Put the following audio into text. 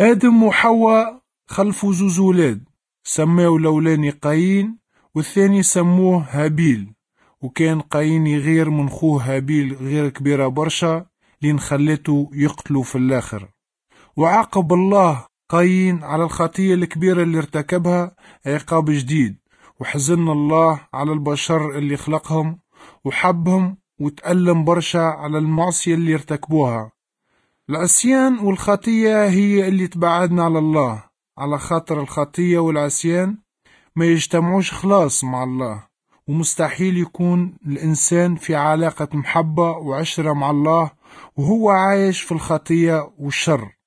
آدم وحواء خلفوا زوز ولاد، سماو الأولاني قايين والثاني سموه هابيل. وكان قايين يغير من خوه هابيل غير كبيرة برشا لين خلته يقتلوا في الآخر. وعاقب الله قايين على الخطية الكبيرة اللي ارتكبها عقاب جديد، وحزن الله على البشر اللي خلقهم وحبهم، وتألم برشا على المعصية اللي ارتكبوها. العصيان والخطية هي اللي تبعدنا على الله، على خاطر الخطية والعصيان ما يجتمعوش خلاص مع الله، ومستحيل يكون الإنسان في علاقة محبة وعشرة مع الله وهو عايش في الخطية والشر.